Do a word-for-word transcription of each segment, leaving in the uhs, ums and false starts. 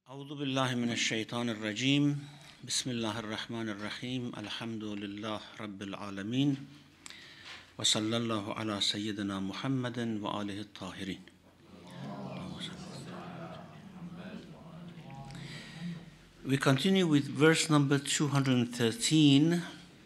أعوذ بالله من الشيطان الرجيم بسم الله الرحمن الرحيم الحمد لله رب العالمين وصلى الله على سيدنا محمد وآله الطاهرين. We continue with verse number two hundred thirteen.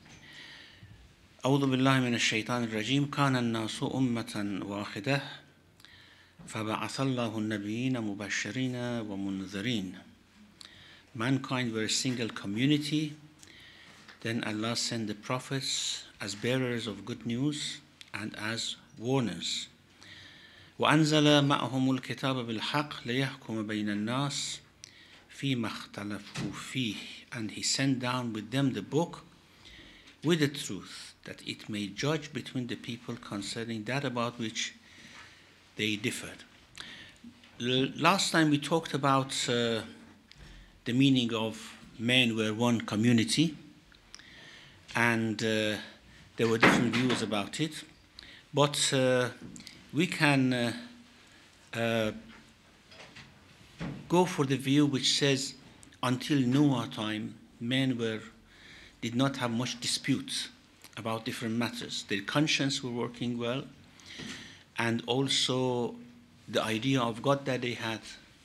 أعوذ بالله من الشيطان الرجيم كان الناس أمة واحدة فبعث الله النبيين مبشرين ومنذرين. Mankind were a single community, then Allah sent the prophets as bearers of good news and as warners. وأنزل معهم الكتاب بالحق ليحكم بين الناس فيما اختلفوا فيه, and He sent down with them the book with the truth, that it may judge between the people concerning that about which they differed. Last time we talked about uh, the meaning of men were one community, and uh, there were different views about it, but uh, we can uh, uh, go for the view which says until Noah time men were did not have much disputes about different matters. Their conscience were working well, and also the idea of God that they had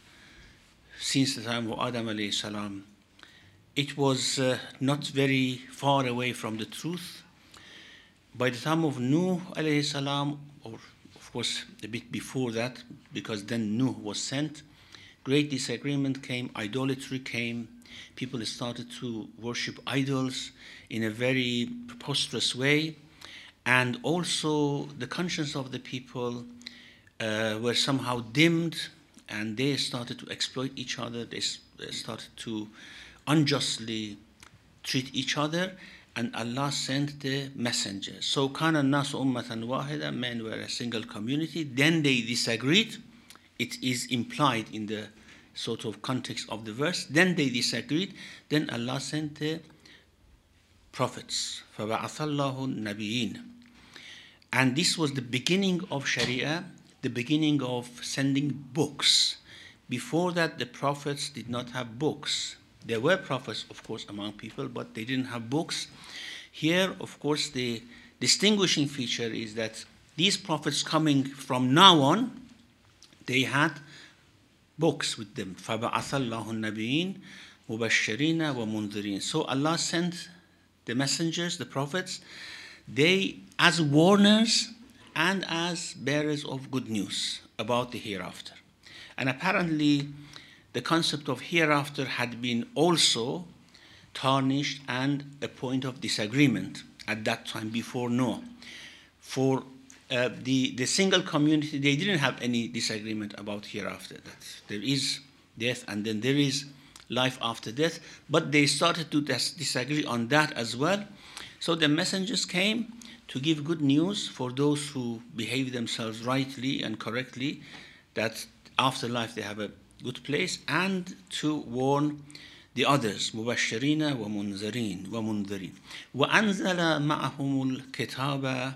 since the time of Adam alayhi salam, it was uh, not very far away from the truth. By the time of Nuh alayhi salam, or of course a bit before that, because then Nuh was sent, great disagreement came, idolatry came, people started to worship idols in a very preposterous way, and also the conscience of the people uh, were somehow dimmed, and they started to exploit each other, they started to unjustly treat each other, and Allah sent the messengers. So كَانَ النَّاسُ أُمَّةً وَاحِدًا, men were a single community, then they disagreed, it is implied in the sort of context of the verse, then they disagreed, then Allah sent the prophets. فَبَعَثَ اللَّهُ النَّبِيِّينَ. And this was the beginning of Sharia, the beginning of sending books. Before that, the prophets did not have books. There were prophets, of course, among people, but they didn't have books. Here, of course, the distinguishing feature is that these prophets coming from now on, they had books with them. فَبَعَثَ اللَّهُ النَّبِيِّينَ مُبَشِّرِينَ وَمُنذِرِينَ. So Allah sent the messengers, the prophets, they as warners and as bearers of good news about the hereafter. And apparently the concept of hereafter had been also tarnished and a point of disagreement at that time before Noah. For uh, the, the single community, they didn't have any disagreement about hereafter, that there is death and then there is life after death, but they started to dis- disagree on that as well. So the messengers came to give good news for those who behave themselves rightly and correctly, that after life they have a good place, and to warn the others. مُبَشِّرِينَ وَمُنذِرِينَ وَمُنذِرِينَ وَأَنزَلَ مَعَهُمُ الْكِتَابَ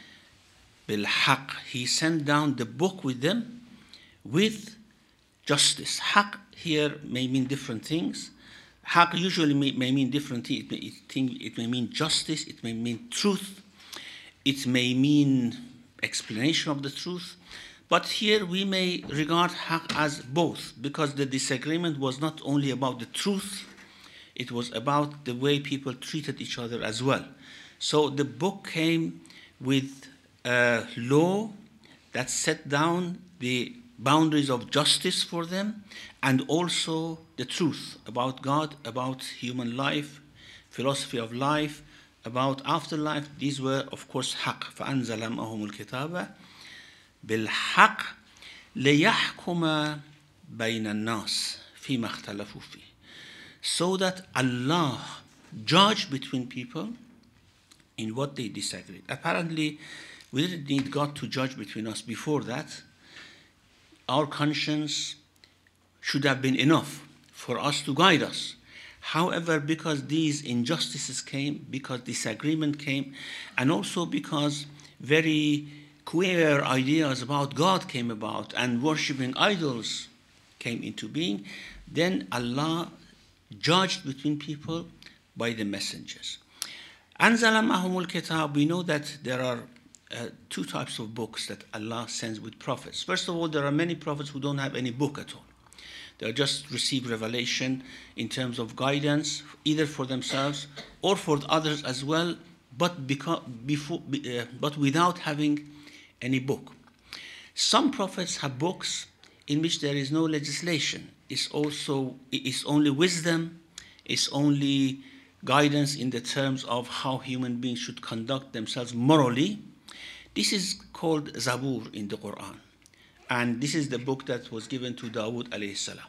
بِالْحَقِّ. He sent down the book with them with justice. Haqq here may mean different things. Haqq usually may, may mean different things. It may, it, it may mean justice, it may mean truth, it may mean explanation of the truth. But here we may regard haqq as both, because the disagreement was not only about the truth, it was about the way people treated each other as well. So the book came with a law that set down the boundaries of justice for them, and also the truth about God, about human life, philosophy of life, about afterlife. These were, of course, haqq. فَأَنزَلَ مَعَهُمُ الْكِتَابَ بِالْحَقِّ لِيَحْكُمَ بَيْنَ النَّاسِ فِيمَا اخْتَلَفُوا فِيهِ. So that Allah judge between people in what they disagreed. Apparently, we didn't need God to judge between us before that. Our conscience should have been enough for us to guide us. However, because these injustices came, because disagreement came, and also because very queer ideas about God came about, and worshipping idols came into being, then Allah judged between people by the messengers. Anzala ma'ahumul kitab, we know that there are uh, two types of books that Allah sends with prophets. First of all, there are many prophets who don't have any book at all. They just receive revelation in terms of guidance, either for themselves or for others as well, but, because, before, uh, but without having any book. Some prophets have books in which there is no legislation. It's also it's only wisdom, it's only guidance in the terms of how human beings should conduct themselves morally. This is called Zabur in the Quran. And this is the book that was given to Dawood alayhi salam.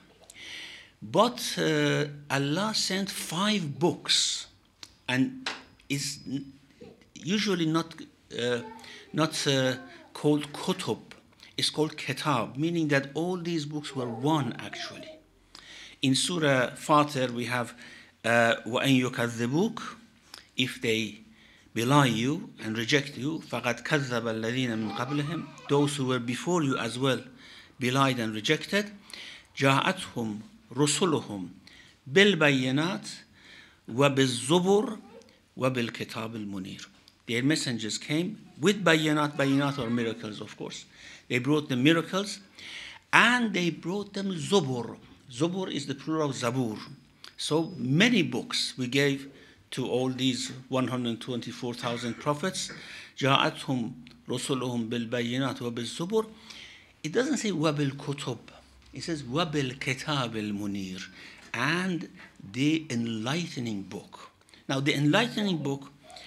But uh, Allah sent five books, and is usually not uh, not uh, called kutub. It's called kitab, meaning that all these books were one actually. In Surah Fatir we have وَأَن يُكَذِّبُوكَ, if they belie you and reject you, فَقَدْ كَذَّبَ الَّذِينَ مِنْ قَبْلِهِمْ, those who were before you as well belied and rejected. جَاءَتْهُمْ رُسُلُهُمْ بِالْبَيِّنَاتِ وَبِالزُّبُرِ وَبِالْكِتَابِ الْمُنِيرِ. Their messengers came with bayinat. Bayinat are miracles, of course. They brought the miracles, and they brought them zubur. Zubur is the plural of zabur. So many books we gave to all these one hundred twenty-four thousand prophets. جاءتهم رسلهم بالبينات وبالزبر. It doesn't say وبالكتب. It says وبالكتاب المنير, and the enlightening book. Now the enlightening book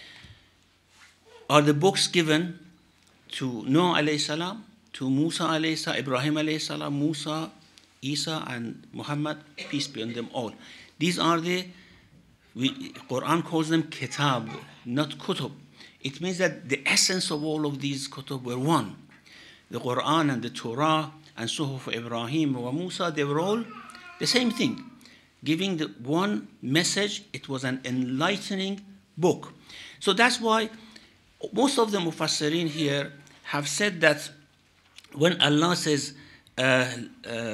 are the books given to Noah alayhi salam, to Musa alayhi salam, Ibrahim alayhi salam, Musa, Isa, and Muhammad, peace be on them all. These are the, we, Quran calls them kitab, not kutub. It means that the essence of all of these kutub were one. The Quran and the Torah and Suhuf Ibrahim wa Musa, they were all the same thing, giving the one message. It was an enlightening book. So that's why most of the Mufassirin here have said that when Allah says وَأَنزَلَ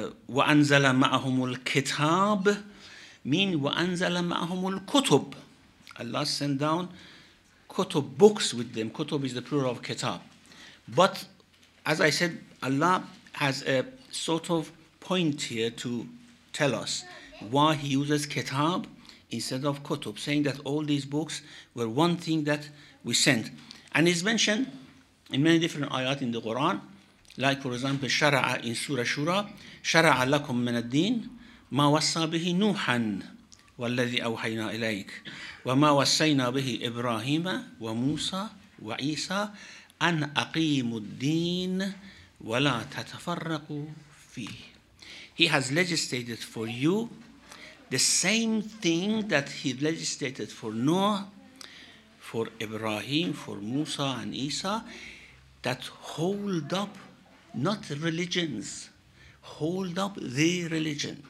مَعَهُمُ الْكِتَابِ, mean وَأَنزَلَ مَعَهُمُ الْكُتُبِ. Allah sent down kutub, books with them. Kutub is the plural of kitab. But as I said, Allah has a sort of point here to tell us why He uses kitab instead of kutub, saying that all these books were one thing that we sent. And it's mentioned in many different ayat in the Quran, like for example, Shara'a in Surah Shura, Shara'a lakum min ad-din ما وصى به نوحا والذي أوحينا إليك وما وصينا به إبراهيم وموسى وعيسى أن أقيموا الدين ولا تتفرقوا فيه. He has legislated for you the same thing that He legislated for Noah, for Ibrahim, for Musa and Isa, that hold up not religions, hold up the religion.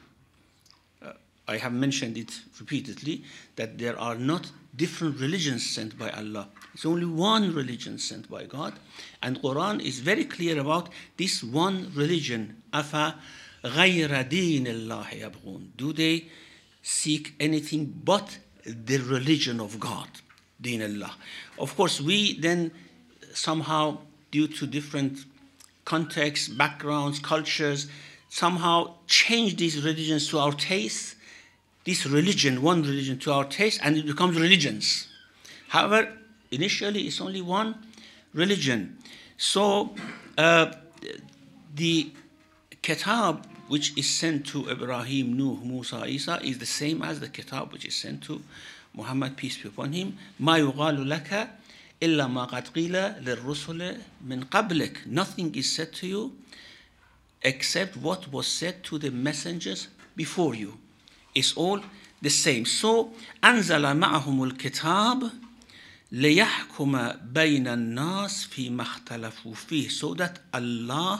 I have mentioned it repeatedly that there are not different religions sent by Allah. It's only one religion sent by God. And Quran is very clear about this one religion. أَفَا غَيْرَ دِينِ اللَّهِ يَبْغُونَ. Do they seek anything but the religion of God? Deen Allah. Of course, we then somehow, due to different contexts, backgrounds, cultures, somehow change these religions to our taste. This religion, one religion to our taste, and it becomes religions. However, initially it's only one religion. So uh, the kitab which is sent to Ibrahim, Nuh, Musa, Isa is the same as the kitab which is sent to Muhammad, peace be upon him. ما يقال لك إلا ما قد قيل للرسل من قبلك. Nothing is said to you except what was said to the messengers before you. It's all the same. So أنزل معهم الكتاب ليحكم بين الناس فيما اختلفوا فيه, so that Allah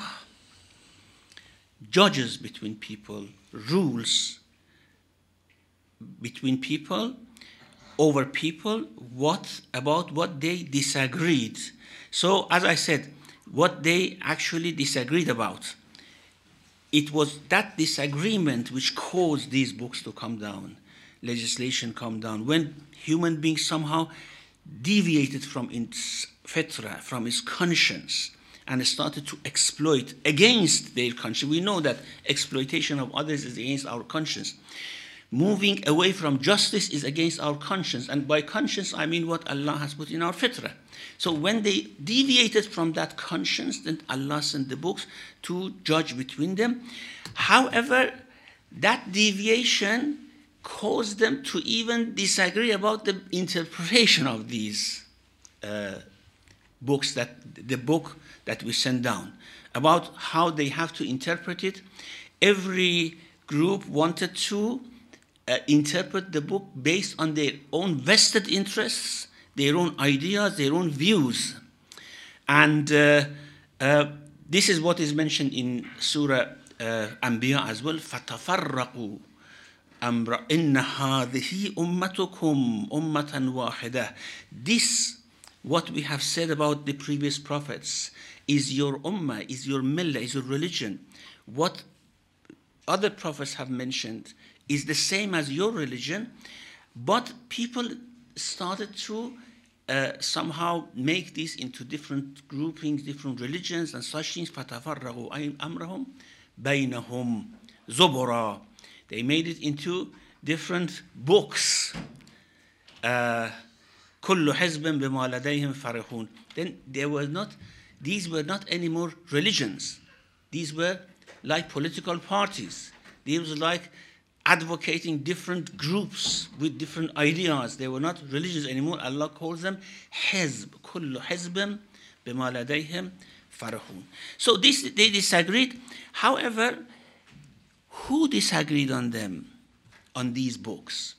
judges between people, rules between people, over people, what about what they disagreed. So as I said, what they actually disagreed about. it was that disagreement which caused these books to come down, legislation come down, when human beings somehow deviated from its fitra, from its conscience, and started to exploit against their conscience. We know that exploitation of others is against our conscience. Moving away from justice is against our conscience. And by conscience, I mean what Allah has put in our fitrah. So when they deviated from that conscience, then Allah sent the books to judge between them. However, that deviation caused them to even disagree about the interpretation of these uh, books, that the book that we send down, about how they have to interpret it. Every group wanted to uh, interpret the book based on their own vested interests, their own ideas, their own views. And uh, uh, this is what is mentioned in Surah uh, Anbiya as well. فَتَفَرَّقُوا أَمْرَ إِنَّ هَذِهِ أُمَّتُكُمْ أُمَّةً وَاحِدَةً. This, what we have said about the previous prophets, is your ummah, is your millah, is your religion. What other prophets have mentioned is the same as your religion, but people started to uh, somehow make this into different groupings, different religions and such things. فَتَفَرَّغُوا أَمْرَهُمْ بَيْنَهُمْ زُبُرًا. They made it into different books. Uh, كُلُّ حِزْبٍ بِمَا لَدَيْهِمْ فَرِحُونَ. Then there was not, these were not anymore religions. These were like political parties. These were like advocating different groups with different ideas. They were not religions anymore. Allah calls them hizb. كُلُّ حِزْبٍ بِمَا لَدَيْهِمْ فَرِحُونَ. So this, they disagreed. However, who disagreed on them, on these books?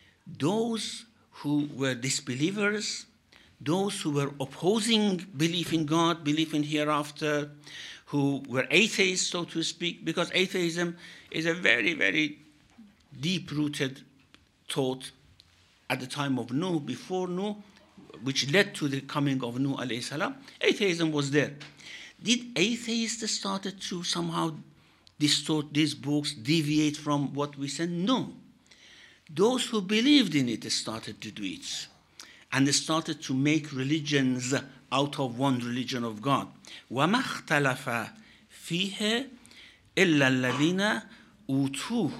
Those who were disbelievers, those who were opposing belief in God, belief in hereafter, who were atheists, so to speak, because atheism is a very, very deep-rooted thought at the time of Nuh, before Nuh, which led to the coming of Nuh alayhi salam. Atheism was there. Did atheists started to somehow distort these books, deviate from what we said? No. Those who believed in it started to do it. And they started to make religions out of one religion of God. وَمَا اخْتَلَفَ فِيهِ إِلَّا الَّذِينَ أُوتُوهُ.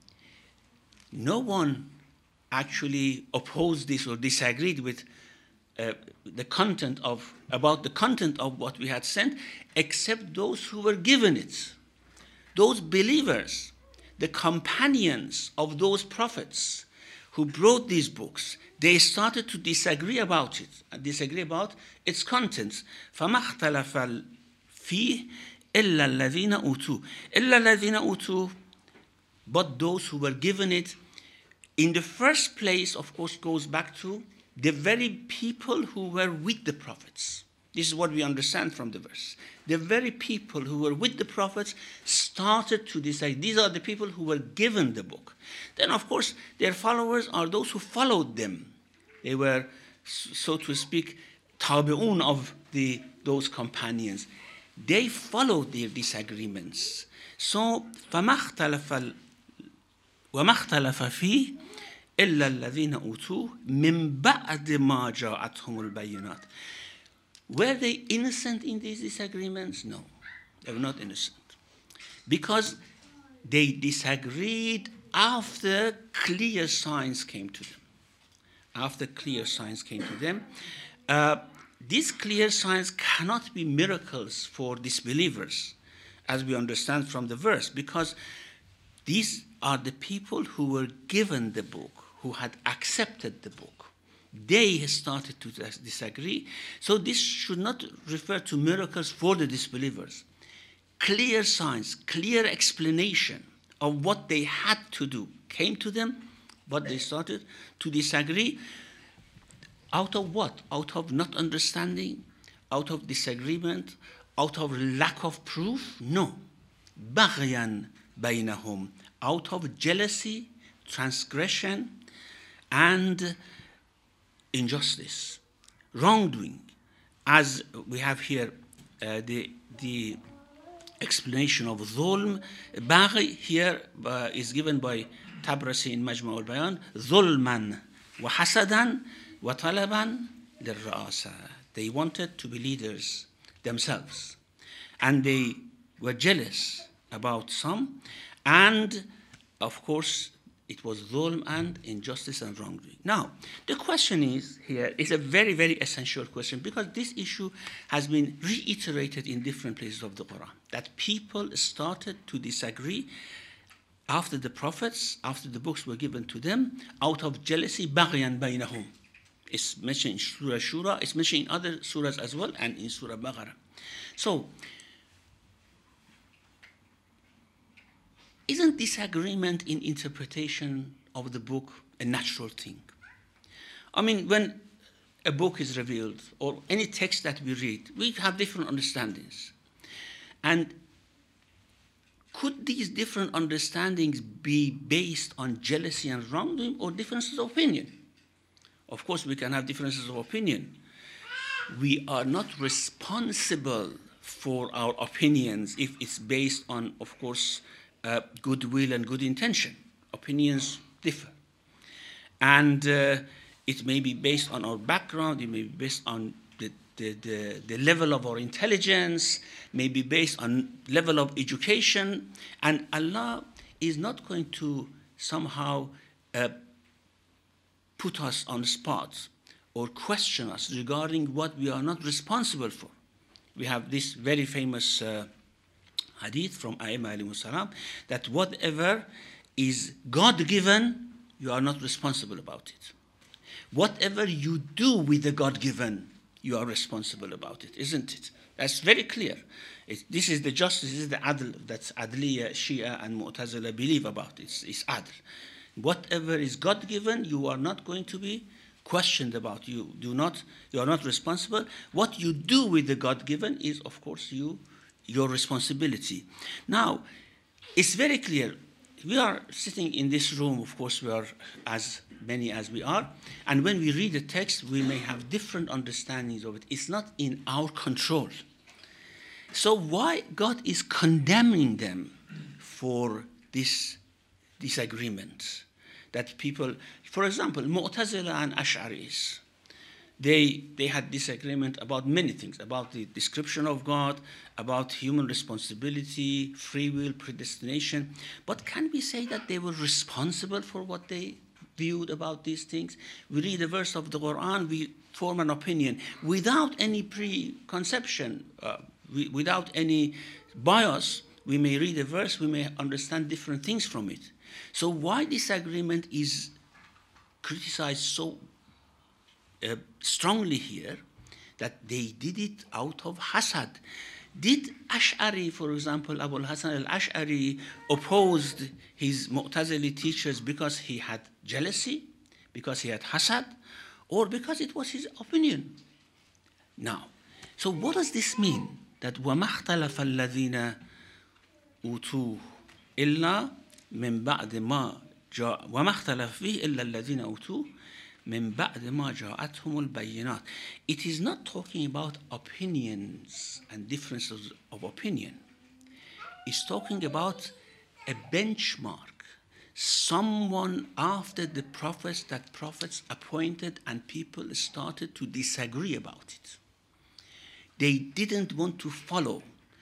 No one actually opposed this or disagreed with uh, the content of, about the content of what we had sent, except those who were given it. Those believers, the companions of those prophets who brought these books, they started to disagree about it, and disagree about its contents. فَمَا اخْتَلَفَ فِيهِ إِلَّا الَّذِينَ أُوتُوهُ. إِلَّا الَّذِينَ أُوتُوهُ. But those who were given it, in the first place, of course, goes back to the very people who were with the prophets. This is what we understand from the verse. The very people who were with the prophets started to decide. These are the people who were given the book. Then, of course, their followers are those who followed them. They were, so to speak, tabi'un of the, those companions. They followed their disagreements. So, فَمَا اخْتَلَفَ وَمَا اخْتَلَفَ فِيهِ إِلَّا الَّذِينَ أُوتُوهُ مِنْ بَعْدِ مَا جَاءَتْهُمُ الْبَيِّنَاتِ. Were they innocent in these disagreements? No, they were not innocent. Because they disagreed after clear signs came to them. After clear signs came to them. Uh, these clear signs cannot be miracles for disbelievers, as we understand from the verse, because these are the people who were given the book, who had accepted the book. They started to disagree. So this should not refer to miracles for the disbelievers. Clear signs, clear explanation of what they had to do came to them, but they started to disagree. Out of what? Out of not understanding, out of disagreement, out of lack of proof? No. بَغْيًا بَيْنَهُمْ. Out of jealousy, transgression, and injustice, wrongdoing, as we have here uh, the, the explanation of dhulm. Baghi here uh, is given by Tabrasi in Majma' al-Bayan, dhulman wa hasadan wa talaban lil-ra'asa. They wanted to be leaders themselves, and they were jealous about some, and of course it was dhulm and injustice and wrongdoing. Now, the question is here is a very, very essential question, because this issue has been reiterated in different places of the Quran, that people started to disagree after the prophets, after the books were given to them, out of jealousy, baghyan baynahum. It's mentioned in Surah Shura, it's mentioned in other surahs as well, and in Surah Baqarah. So, isn't disagreement in interpretation of the book a natural thing? I mean, when a book is revealed, or any text that we read, we have different understandings. And could these different understandings be based on jealousy and wrongdoing, or differences of opinion? Of course, we can have differences of opinion. We are not responsible for our opinions if it's based on, of course, uh, goodwill and good intention. Opinions differ. And uh, it may be based on our background, it may be based on the, the, the, the level of our intelligence, may be based on level of education, and Allah is not going to somehow uh, put us on the spot or question us regarding what we are not responsible for. We have this very famous uh, hadith from Ayyimah alayhi salam, that whatever is God-given, you are not responsible about it. Whatever you do with the God-given, you are responsible about it, isn't it? That's very clear. It, this is the justice, this is the adl that Adliya, Shia, and Mu'tazila believe about. It's, it's adl. Whatever is God-given, you are not going to be questioned about. You do not, you are not responsible. What you do with the God-given is, of course, you, your responsibility. Now, it's very clear. We are sitting in this room, of course, we are as many as we are, and when we read the text, we may have different understandings of it. It's not in our control. So why God is condemning them for this disagreement? That people, for example, Mu'tazila and Ash'aris, they, they had disagreement about many things, about the description of God, about human responsibility, free will, predestination. But can we say that they were responsible for what they viewed about these things? We read a verse of the Quran, we form an opinion without any preconception, uh, we, without any bias. We may read a verse, we may understand different things from it. So why disagreement is criticized so uh, strongly here, that they did it out of hasad? Did Ash'ari, for example, Abu al-Hasan al-Ash'ari opposed his Mu'tazili teachers because he had jealousy, because he had hasad, or because it was his opinion? Now, so what does this mean? That وَمَا اخْتَلَفَ الَّذِينَ أُوتُوهُ إِلَّا مِنْ بَعْدِ مَا جَاءَ وَمَا اخْتَلَفَ فِيهِ إِلَّا الَّذِينَ أُوتُوهُ مِنْ بَعْدِ مَا جَاءَتْهُمُ الْبَيِّنَاتِ. It is not talking about opinions and differences of opinion. It's talking about a benchmark, someone after the prophets that prophets appointed and people started to disagree about it. They didn't want to follow.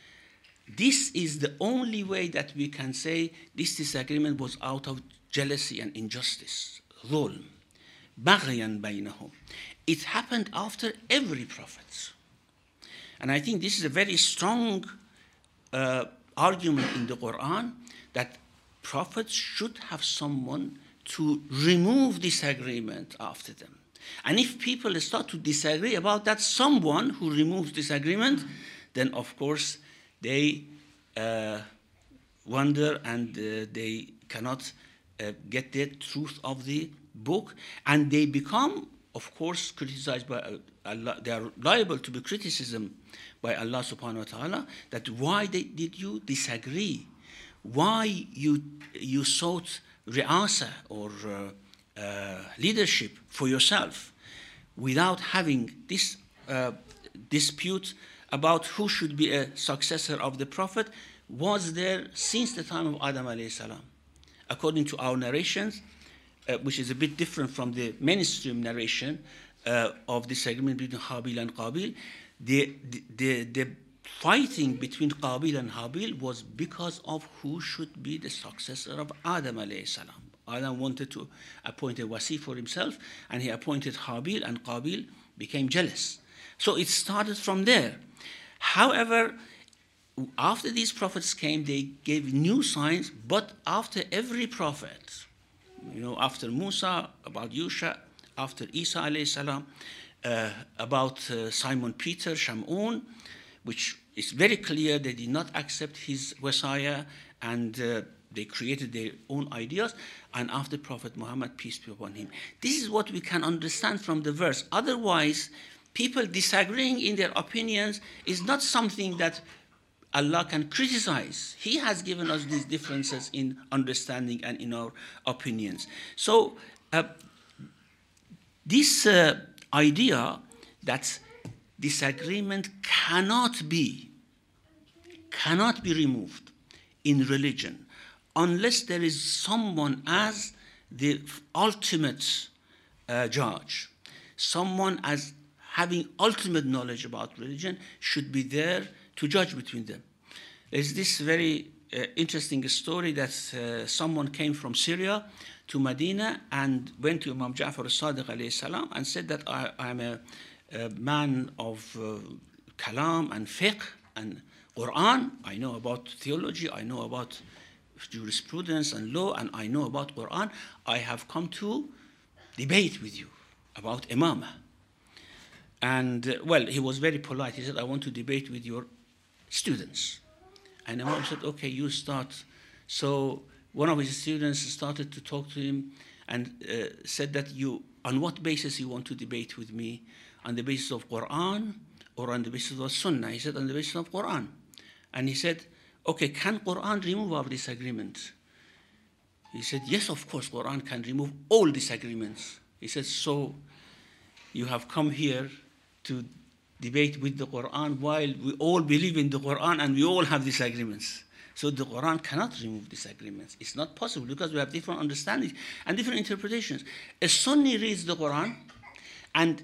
This is the only way that we can say this disagreement was out of jealousy and injustice, dhulm, baghyan baynahum. It happened after every prophet. And I think this is a very strong uh, argument in the Quran, that prophets should have someone to remove disagreement after them. And if people start to disagree about that someone who removes disagreement, then of course they uh, wonder and uh, they cannot uh, get the truth of the book, and they become, of course, criticized by Allah. They are liable to be criticism by Allah subhanahu wa ta'ala, that why they, did you disagree? Why you, you sought ri'asa or uh, uh, leadership for yourself without having this uh, dispute about who should be a successor of the Prophet? was there since the time of Adam alayhi salam. According to our narrations, uh, which is a bit different from the mainstream narration uh, of disagreement between Habil and Qabil, the, the, the, the fighting between Qabil and Habil was because of who should be the successor of Adam alayhi salam. Adam wanted to appoint a wasi for himself, and he appointed Habil, and Qabil became jealous. So it started from there. However, after these prophets came, they gave new signs, but after every prophet, you know, after Musa, about Yusha, after Isa alayhi salam, uh, about uh, Simon Peter, Shamun, which is very clear they did not accept his Messiah, and uh, they created their own ideas, and after Prophet Muhammad, peace be upon him. This is what we can understand from the verse. Otherwise, people disagreeing in their opinions is not something that Allah can criticize. He has given us these differences in understanding and in our opinions. So uh, this uh, idea that disagreement cannot be, cannot be removed in religion unless there is someone as the ultimate uh, judge, someone as having ultimate knowledge about religion should be there to judge between them. There's this very uh, interesting story that uh, someone came from Syria to Medina and went to Imam Ja'far al-Sadiq alayhi salam and said that I, I'm a, a man of uh, kalam and fiqh and Quran. I know about theology, I know about jurisprudence and law, and I know about Quran. I have come to debate with you about imamah. And, uh, well, he was very polite. He said, I want to debate with your students. And Imam said, okay, you start. So one of his students started to talk to him and uh, said that you, on what basis you want to debate with me? On the basis of Quran or on the basis of Sunnah? He said, on the basis of Quran. And he said, okay, can Quran remove our disagreement? He said, yes, of course, Quran can remove all disagreements. He said, so you have come here to debate with the Quran while we all believe in the Quran and we all have disagreements. So the Quran cannot remove disagreements. It's not possible because we have different understandings and different interpretations. A Sunni reads the Quran and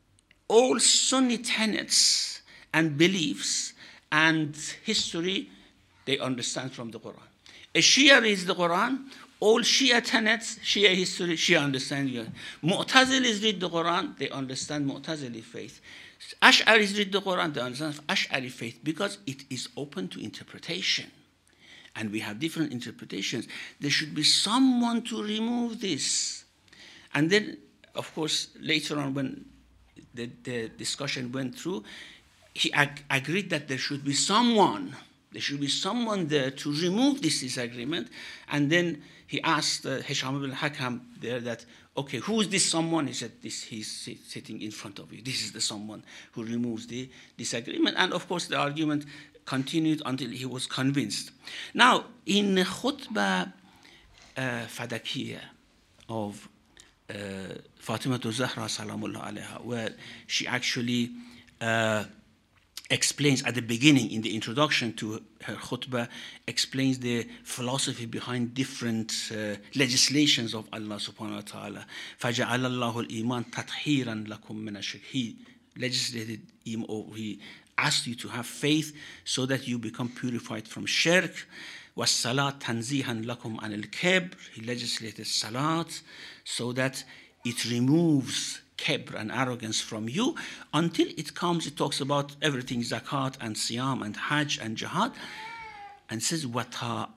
all Sunni tenets and beliefs and history they understand from the Quran. A Shia reads the Quran, all Shia tenets, Shia history, Shia understand. Mu'tazilis read the Quran, they understand Mu'tazili faith. Ash'aris read the Quran, they understand Ash'ari faith because it is open to interpretation. And we have different interpretations. There should be someone to remove this. And then, of course, later on when the, the discussion went through, he ag- agreed that there should be someone There should be someone there to remove this disagreement. And then he asked uh, Hisham ibn Hakam there that, okay, who is this someone? He said, this, he's sit- sitting in front of you. This is the someone who removes the disagreement. And of course, the argument continued until he was convinced. Now, in Khutbah uh, Fadakiyya of uh, Fatima Zahra Salamullah alayha, where she actually uh, explains at the beginning, in the introduction to her khutbah, explains the philosophy behind different uh, legislations of Allah subhanahu wa ta'ala. فَجَعَلَ اللَّهُ الْإِيمَانَ تَطْهِيرًا لَكُم مِّنَ الشِّرْكِ. He legislated, or he asked you to have faith so that you become purified from shirk. وَالصَّلَاةَ تَنْزِيهًا لَكُمْ عَنِ الْكِبْرِ. He legislated salat so that it removes kibr and arrogance from you, until it comes, it talks about everything, zakat and siyam and hajj and jihad, and says, وَطَاعَتُنَا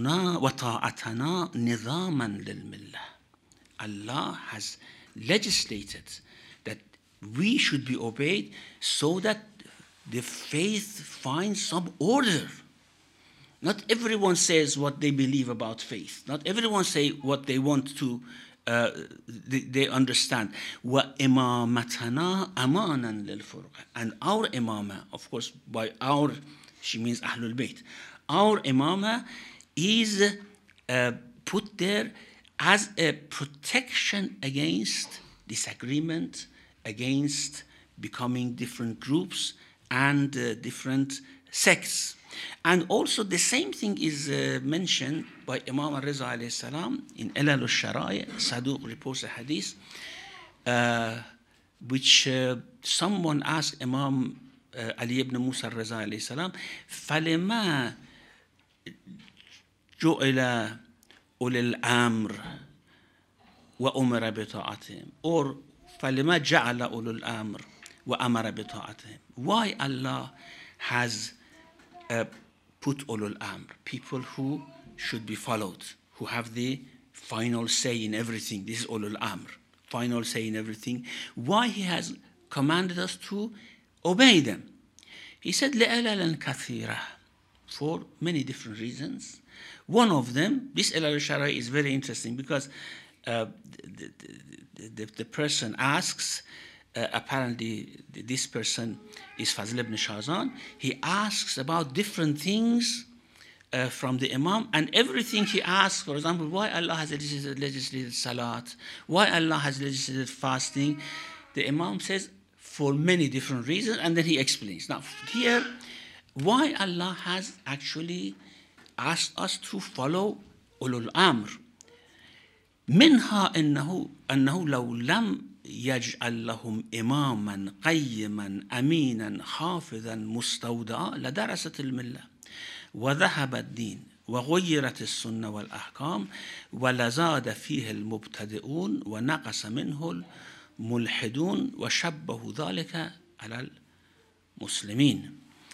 وَطَاعَتَنَا نِظَامًا لِلْمِلَّةِ. Allah has legislated that we should be obeyed so that the faith finds some order. Not everyone says what they believe about faith. Not everyone say what they want to Uh, they, they understand. وَإِمَامَتَنَا أَمَانًا لِلْفُرْقَ. And our imamah, of course, by our, she means Ahlul Bayt. Our imamah is uh, put there as a protection against disagreement, against becoming different groups and uh, different sects. And also the same thing is uh, mentioned by Imam al-Riza alayhi salam in Ilal al-Shara'i. Saduq reports a hadith uh, which uh, someone asked Imam uh, Ali ibn Musa al-Riza alayhi salam, فَلِمَا جُعِلَ أُولِي الْأَمْرِ وَأُمِرَ بِطَاعَتِهِمْ, or فَلِمَا جَعَلَ أُولُو الْأَمْرِ وَأَمَرَ بِطَاعَتِهِمْ. Why Allah has uh, put ulul amr, people who should be followed, who have the final say in everything. This is ulul amr, final say in everything. Why He has commanded us to obey them? He said, لِعِلَلًا كَثِيرًا, for many different reasons. One of them, this Ilal al-Shara'i is very interesting because uh, the, the, the, the person asks, Uh, apparently this person is Fazl ibn Shazan. He asks about different things uh, from the Imam, and everything he asks, for example, why Allah has legislated, legislated Salat, why Allah has legislated fasting, the Imam says for many different reasons, and then he explains. Now here, why Allah has actually asked us to follow ulul amr. منها إنه أنه لو لم يجعل لهم إماما قيما أمينا حافظا مستودعا لدرست الملة وذهب الدين وغيرت السنة والأحكام ولزاد فيه المبتدئون ونقص منه الملحدون وشبهوا ذلك على المسلمين.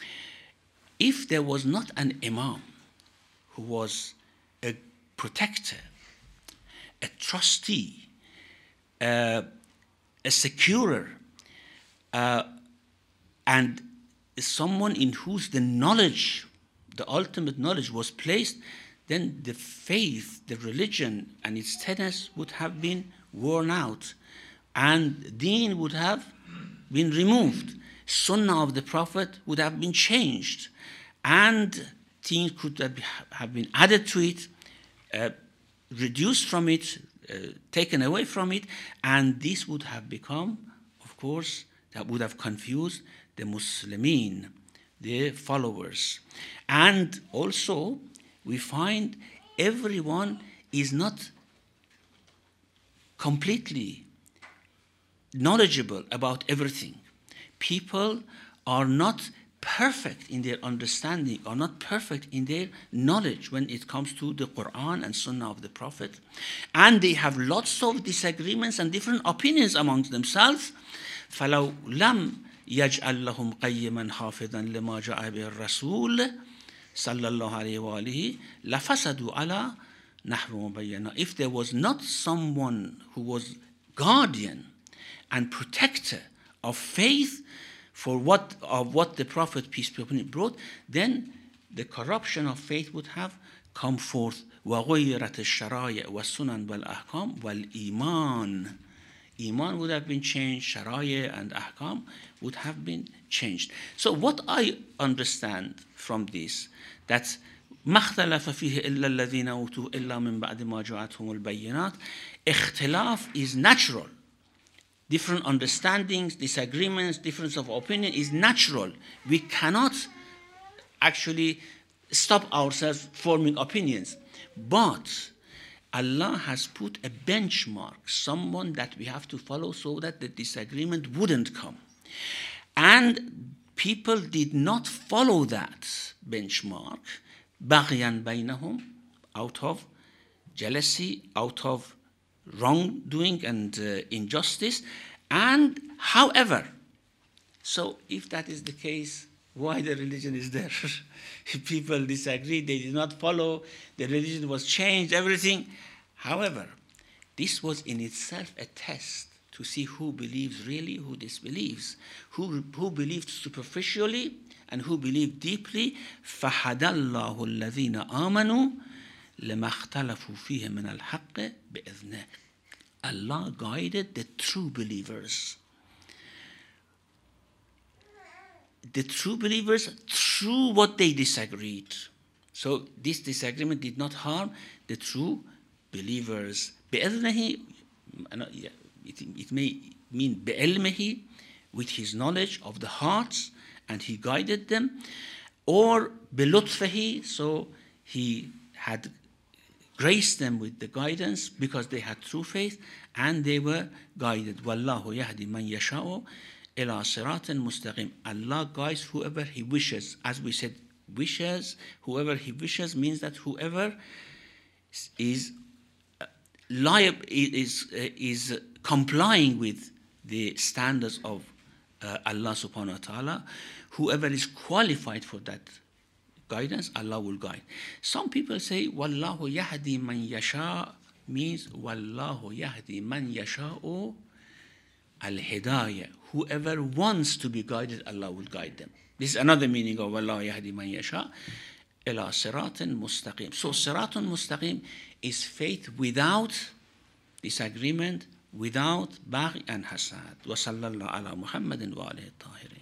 If there was not an imam who was a protector, a trustee, uh, a securer, uh, and someone in whose the knowledge, the ultimate knowledge was placed, then the faith, the religion, and its tenets would have been worn out, and deen would have been removed. Sunnah of the Prophet would have been changed, and things could have been added to it, uh, reduced from it, uh, taken away from it, and this would have become, of course, that would have confused the Muslimin, the followers. And also, we find everyone is not completely knowledgeable about everything. People are not perfect in their understanding, are not perfect in their knowledge when it comes to the Quran and Sunnah of the Prophet. And they have lots of disagreements and different opinions amongst themselves. فَلَوْ لَمْ يَجْعَلْ لَهُمْ قَيِّمًا حَافِظًا لِمَا جَاءَ بِهِ الرَّسُولُ صلى الله عليه وآله لَفَسَدُوا عَلَى نَحْوٍ مُبَيَّنٍ. If there was not someone who was guardian and protector of faith for what of what the Prophet, peace be upon him, brought, then the corruption of faith would have come forth. وَغَيَّرَتِ الشَّرَائِعُ وَالسُّنَنُ وَالْأَحْكَامُ وَالْإِيمَانُ. Iman would have been changed, Shariah and Ahkam would have been changed. So what I understand from this, that مَا اخْتَلَفَ فِيهِ إِلَّا الَّذِينَ أُوتُوهُ إِلَّا مِنْ بَعْدِ مَا جَاءَتْهُمُ الْبَيِّنَاتُ. Ikhtilaf is natural. Different understandings, disagreements, difference of opinion is natural. We cannot actually stop ourselves forming opinions. But Allah has put a benchmark, someone that we have to follow so that the disagreement wouldn't come. And people did not follow that benchmark, بَغْيًا بَيْنَهُمْ, out of jealousy, out of wrongdoing and uh, injustice. And however, so if that is the case, why the religion is there? If people disagree, they did not follow, the religion was changed, everything. However, this was in itself a test to see who believes really, who disbelieves, who, who believed superficially and who believed deeply. فَحَدَى اللَّهُ الَّذِينَ آمَنُوا لَمَا اخْتَلَفُوا فِيهِ مِنَ الْحَقِّ بِإِذْنِهِ. Allah guided the true believers. The true believers through what they disagreed. So this disagreement did not harm the true believers. بِإِذْنِهِ, it, it may mean بِعِلْمِهِ, with his knowledge of the hearts, and he guided them. or بِلُطْفِهِ, so he had graced them with the guidance because they had true faith and they were guided. وَاللَّهُ يَهْدِي مَنْ يَشَاءُ إِلَىٰ صِرَاطٍ مُسْتَقِيمٍ. Allah guides whoever He wishes. As we said, wishes, whoever He wishes means that whoever is liable, is, is complying with the standards of uh, Allah subhanahu wa ta'ala, whoever is qualified for that guidance, Allah will guide. Some people say, Wallahu yahdi man yasha means Wallahu yahdi man yasha'u al-hidayah. Whoever wants to be guided, Allah will guide them. This is another meaning of Wallahu yahdi man yasha ila siratin mustaqim. So siratin mustaqim is faith without disagreement, without baghi and hasad. Wa sallallahu ala Muhammadin wa alihi tahirin.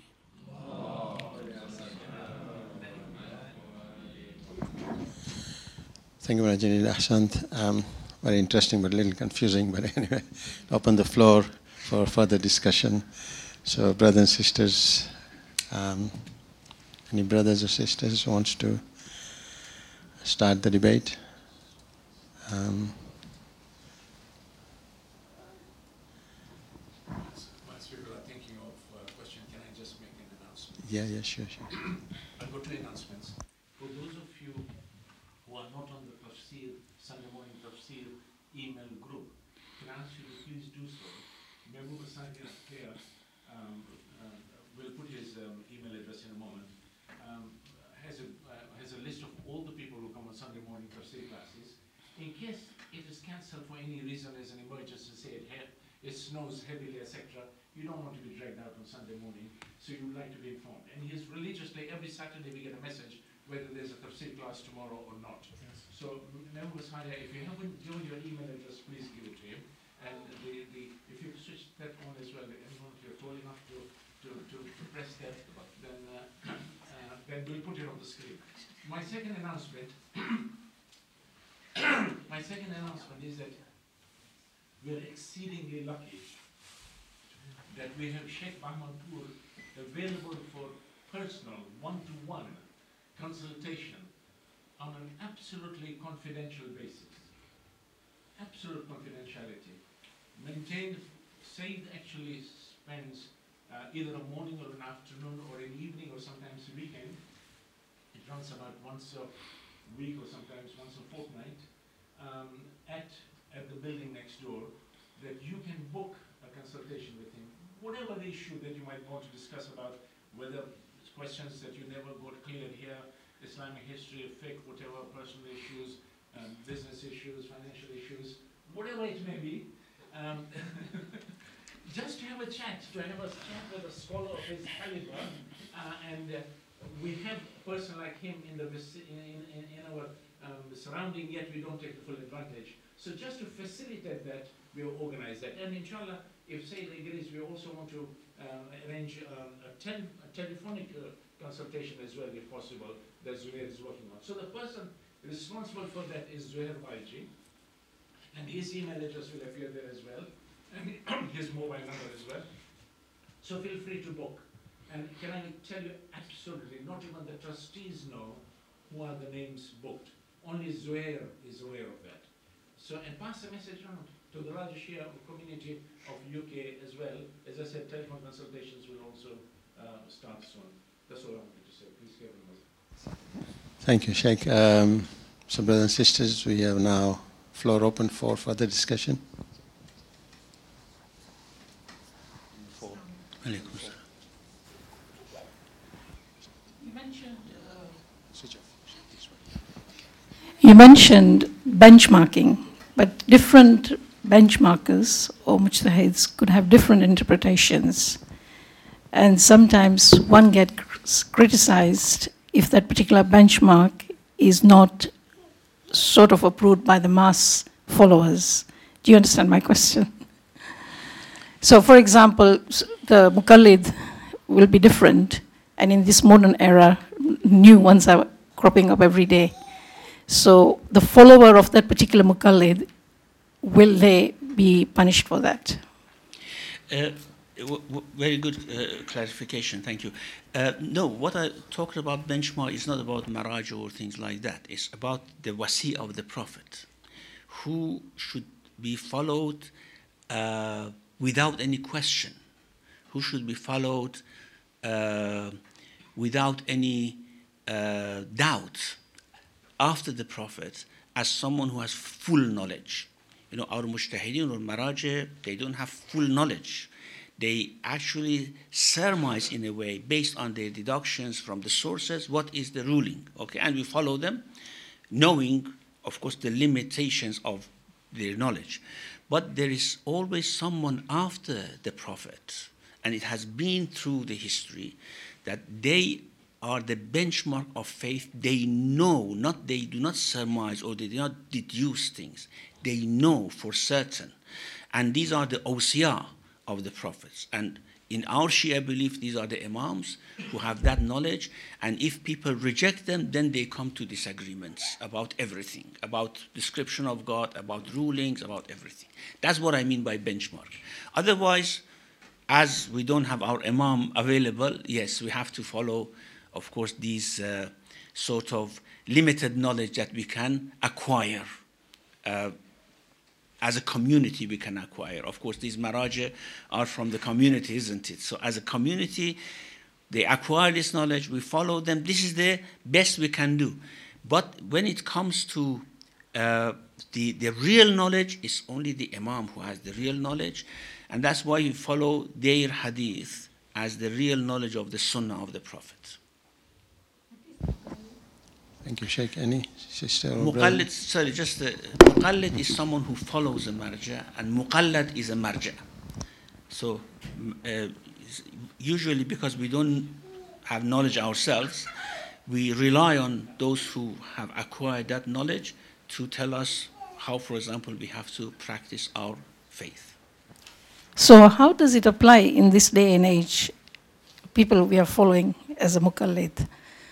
Thank you, Rajini Ahsant. Um, very interesting, but a little confusing. But anyway, open the floor for further discussion. So, brothers and sisters, um, any brothers or sisters who wants to start the debate? Um, Once people are thinking of a question, can I just make an announcement? yeah, yeah, sure, sure. I've got two announcements. For those of you who are not on the Tafsir, Sunday morning Tafsir email group, can I ask you to please do so? Mehboob Hassan here um, uh, will put his um, email address in a moment. Um, has, a, uh, has a list of all the people who come on Sunday morning Tafsir classes. In case it is cancelled for any reason as an emergency, say it, ha- it snows heavily, et cetera, you don't want to be dragged out on Sunday morning, so you would like to be informed. And he's religiously, every Saturday we get a message whether there's a Tafsir class tomorrow or not. Yes. So, Mehboob Hassan, if you haven't given your email address, please give it to him. And the, the, if you switch that on as well, anyone if you're tall enough to, to, to, to press that, then, uh, uh, then we'll put it on the screen. My second announcement, my second announcement is that we're exceedingly lucky that we have Sheikh Bahmanpur available for personal, one-to-one consultation on an absolutely confidential basis. Absolute confidentiality. Maintained, Said actually spends uh, either a morning or an afternoon or an evening or sometimes a weekend. It runs about once a week or sometimes once a fortnight um, at, at the building next door, that you can book a consultation with him. Whatever the issue that you might want to discuss about, whether it's questions that you never got cleared here, Islamic history, fiqh, whatever, personal issues, um, business issues, financial issues, whatever it may be, um, just to have a chat, to have a chat with a scholar of his caliber, uh, and uh, we have a person like him in the in, in, in our um, surrounding, yet we don't take the full advantage. So just to facilitate that, we will organize that. And inshallah, if Sayyid agrees, we also want to um, arrange um, a, tel- a telephonic uh, consultation as well, if possible, that Zuhair is working on. So the person responsible for that is Zuhair Baiji, and his email address will appear there as well, and his mobile number as well. So feel free to book. And can I tell you, absolutely, not even the trustees know who are the names booked. Only Zuhair is aware of that. So, and pass the message on to the larger Shia community of U K as well. As I said, telephone consultations will also uh, start soon. That's all I wanted to say. Please give them a Thank you, Sheikh. Um, so, brothers and sisters, we have now floor open for further discussion. You mentioned, uh, you mentioned benchmarking, but different benchmarkers or mujtahids could have different interpretations. And sometimes one gets criticized if that particular benchmark is not sort of approved by the mass followers. Do you understand my question? So, for example, the muqallid will be different, and in this modern era, new ones are cropping up every day. So, the follower of that particular muqallid, will they be punished for that? Uh, w- w- very good uh, clarification, thank you. Uh, no, what I talked about benchmark is not about maraj or things like that. It's about the wasi of the Prophet, who should be followed uh, without any question, who should be followed uh, without any uh, doubt after the Prophet as someone who has full knowledge. You know, our mujtahideen or maraj, they don't have full knowledge. They actually surmise in a way, based on their deductions from the sources, what is the ruling, okay? And we follow them, knowing, of course, the limitations of their knowledge. But there is always someone after the Prophet, and it has been through the history, that they are the benchmark of faith. They know, not they do not surmise or they do not deduce things. They know for certain. And these are the awsiya of the prophets. And in our Shia belief, these are the imams who have that knowledge. And if people reject them, then they come to disagreements about everything, about description of God, about rulings, about everything. That's what I mean by benchmark. Otherwise, as we don't have our imam available, yes, we have to follow, of course, these uh, sort of limited knowledge that we can acquire. Uh, as a community we can acquire. Of course, these maraj are from the community, isn't it? So as a community, they acquire this knowledge, we follow them. This is the best we can do. But when it comes to uh, the, the real knowledge, it's only the imam who has the real knowledge. And that's why we follow their hadith as the real knowledge of the sunnah of the Prophet. Thank you, Sheikh. Any sister or brother? Muqallid, sorry, just uh, Muqallid is someone who follows a marja, and Muqallad is a marja. So uh, usually, because we don't have knowledge ourselves, we rely on those who have acquired that knowledge to tell us how, for example, we have to practice our faith. So how does it apply in this day and age, people we are following as a Muqallid?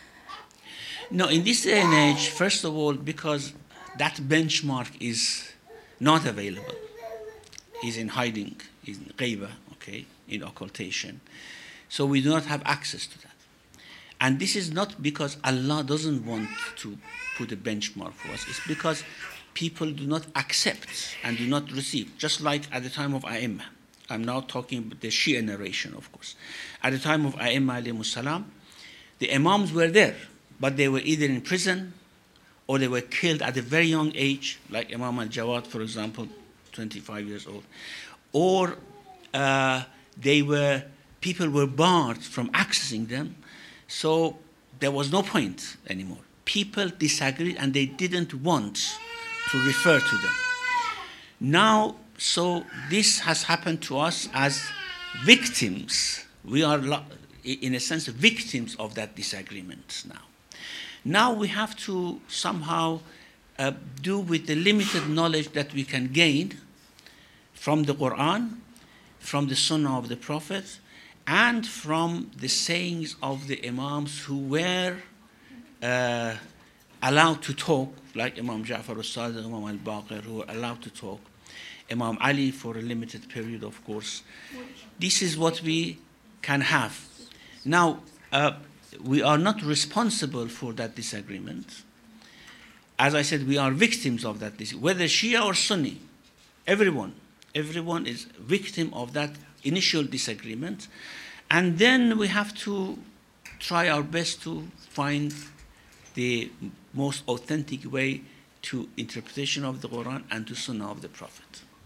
No, in this day and age, first of all, because that benchmark is not available, is in hiding, is in ghaiba, okay, in occultation. So we do not have access to that. And this is not because Allah doesn't want to put a benchmark for us. It's because people do not accept and do not receive, just like at the time of A'imma. I'm now talking about the Shia narration, of course. At the time of A'imma alayhimus salam, the Imams were there, but they were either in prison or they were killed at a very young age, like Imam al-Jawad, for example, twenty-five years old. Or uh, they were, people were barred from accessing them, so there was no point anymore. People disagreed and they didn't want to refer to them. Now, so this has happened to us as victims. We are, in a sense, victims of that disagreement now. Now we have to somehow uh, do with the limited knowledge that we can gain from the Quran, from the Sunnah of the Prophet, and from the sayings of the Imams who were uh, allowed to talk, like Imam Ja'far al-Sadiq, Imam al-Baqir, who were allowed to talk, Imam Ali for a limited period, of course. This is what we can have. Now, uh, we are not responsible for that disagreement. As I said, we are victims of that disagreement. Whether Shia or Sunni, everyone, everyone is victim of that initial disagreement. And then we have to try our best to find the most authentic way to interpretation of the Quran and to Sunnah of the Prophet.